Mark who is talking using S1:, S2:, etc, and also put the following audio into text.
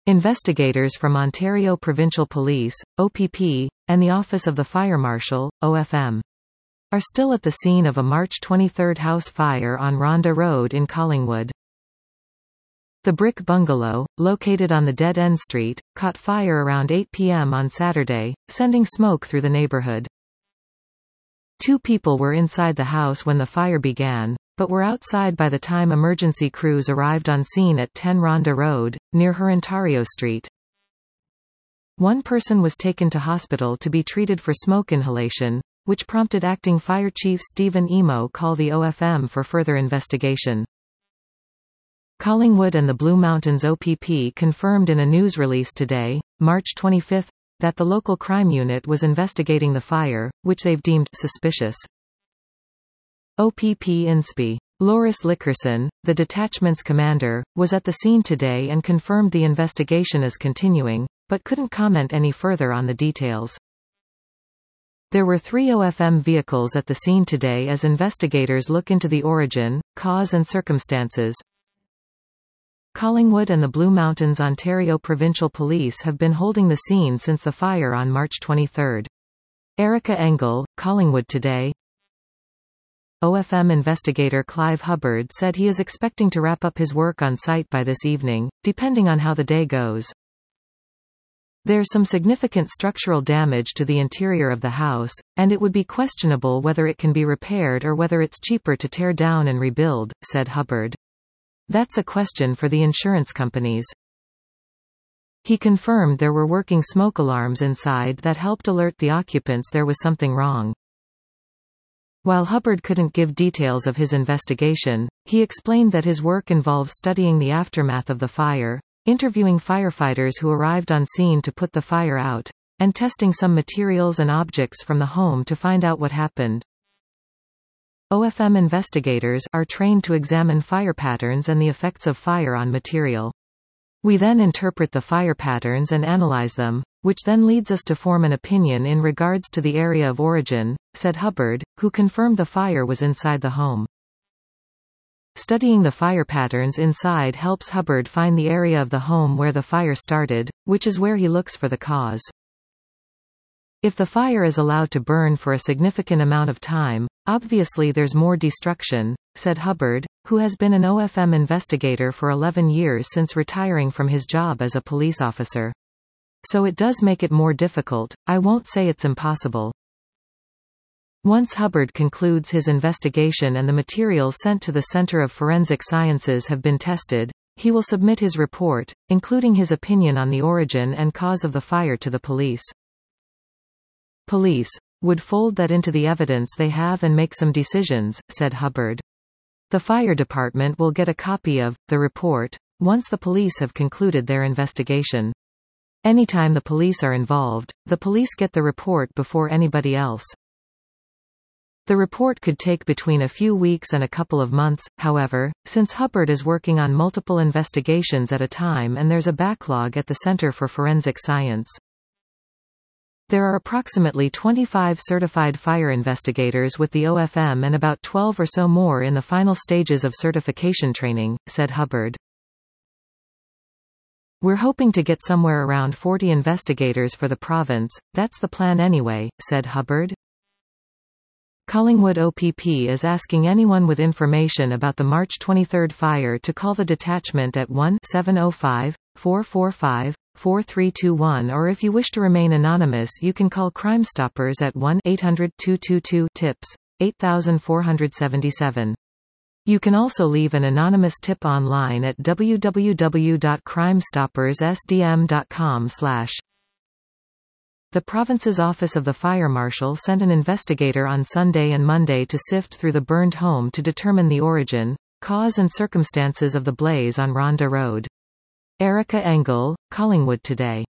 S1: Investigators from Ontario Provincial Police, OPP, and the Office of the Fire Marshal, OFM, are still at the scene of a March 23 house fire on Rhonda Road in Collingwood. The brick bungalow, located on the dead-end street, caught fire around 8 p.m. on Saturday, sending smoke through the neighborhood. 2 people were inside the house when the fire began, but were outside by the time emergency crews arrived on scene at 10 Rhonda Road, near her Ontario Street. 1 person was taken to hospital to be treated for smoke inhalation, which prompted Acting Fire Chief Stephen Emo call the OFM for further investigation. Collingwood and the Blue Mountains OPP confirmed in a news release today, March 25, that the local crime unit was investigating the fire, which they've deemed suspicious. OPP INSPE. Loris Lickerson, the detachment's commander, was at the scene today and confirmed the investigation is continuing, but couldn't comment any further on the details. There were 3 OFM vehicles at the scene today as investigators look into the origin, cause and circumstances. Collingwood and the Blue Mountains Ontario Provincial Police have been holding the scene since the fire on March 23. Erica Engel, Collingwood Today. OFM investigator Clive Hubbard said he is expecting to wrap up his work on site by this evening, depending on how the day goes. There's some significant structural damage to the interior of the house, and it would be questionable whether it can be repaired or whether it's cheaper to tear down and rebuild, said Hubbard. That's a question for the insurance companies. He confirmed there were working smoke alarms inside that helped alert the occupants there was something wrong. While Hubbard couldn't give details of his investigation, he explained that his work involves studying the aftermath of the fire, interviewing firefighters who arrived on scene to put the fire out, and testing some materials and objects from the home to find out what happened. OFM investigators are trained to examine fire patterns and the effects of fire on material. We then interpret the fire patterns and analyze them, which then leads us to form an opinion in regards to the area of origin, said Hubbard, who confirmed the fire was inside the home. Studying the fire patterns inside helps Hubbard find the area of the home where the fire started, which is where he looks for the cause. If the fire is allowed to burn for a significant amount of time, obviously there's more destruction, said Hubbard, who has been an OFM investigator for 11 years since retiring from his job as a police officer. So it does make it more difficult. I won't say it's impossible. Once Hubbard concludes his investigation and the materials sent to the Center of Forensic Sciences have been tested, he will submit his report, including his opinion on the origin and cause of the fire to the police. Police would fold that into the evidence they have and make some decisions, said Hubbard. The fire department will get a copy of the report once the police have concluded their investigation. Anytime the police are involved, the police get the report before anybody else. The report could take between a few weeks and a couple of months, however, since Hubbard is working on multiple investigations at a time and there's a backlog at the Center for Forensic Science. There are approximately 25 certified fire investigators with the OFM and about 12 or so more in the final stages of certification training, said Hubbard. We're hoping to get somewhere around 40 investigators for the province, that's the plan anyway, said Hubbard. Collingwood OPP is asking anyone with information about the March 23 fire to call the detachment at 1-705-445-4321 or if you wish to remain anonymous you can call Crime Stoppers at 1-800-222-TIPS, 8477. You can also leave an anonymous tip online at www.crimestoppersSDM.com/. The province's Office of the Fire Marshal sent an investigator on Sunday and Monday to sift through the burned home to determine the origin, cause and circumstances of the blaze on Rhonda Road. Erica Engel, Collingwood Today.